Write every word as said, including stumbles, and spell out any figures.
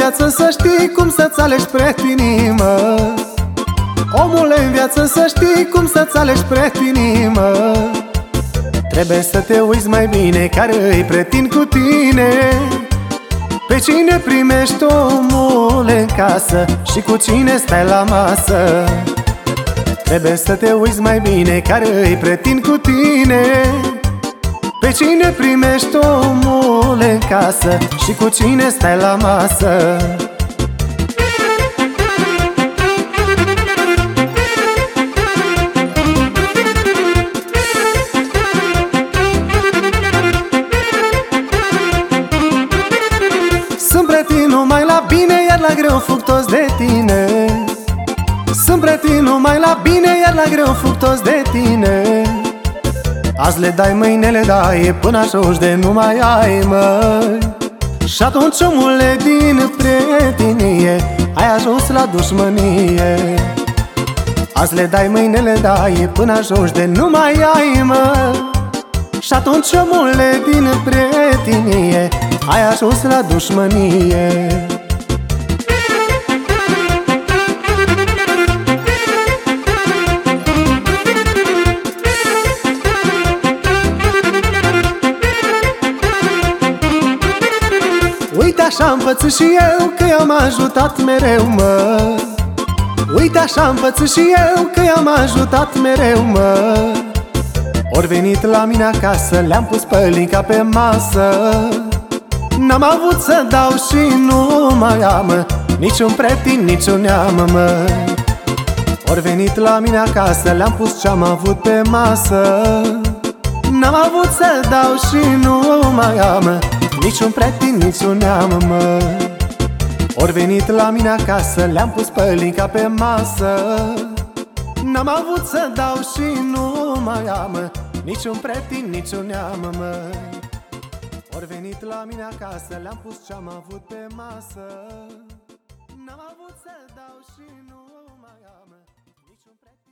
viață să știi cum să-ți alegi prietenii, mă. Omule, în viață să știi cum să-ți alegi prietenii, mă. Trebuie să te uiți mai bine care-i prieten cu tine, pe cine primești, omule, în casă și cu cine stai la masă. Trebuie să te uiți mai bine care-i prieten cu tine, pe cine primești, omule, în casă și cu cine stai la masă. Sunt prieteni numai la bine, iar la greu fug toți de tine. Sunt prieteni numai la bine, iar la greu fug toți de tine. Azi le dai, mâine le dai, până ajungi de nu mai ai, măi. Și atunci, omule, din prietenie ai ajuns la dușmănie. Azi le dai, mâine le dai, până ajungi de nu mai ai, măi. Și atunci, omule, din prietenie ai ajuns la dușmănie. Uite așa-am pățit și eu că i-am ajutat mereu, mă. Uite așa-am pățit și eu că i-am ajutat mereu, mă. Ori venit la mine acasă, le-am pus pălinca pe masă. N-am avut să dau și nu mai am niciun prieten, niciun neam, mă. Ori venit la mine acasă, le-am pus ce-am avut pe masă. N-am avut să dau și nu mai am niciun prieten, niciun neam, mă. Ori venit la mine acasă, le-am pus pălinca pe masă. N-am avut să dau și nu mai am niciun prieten, niciun neam, mă. Ori venit la mine acasă, le-am pus ce-am avut pe masă. N-am avut să dau și nu mai am niciun prieten.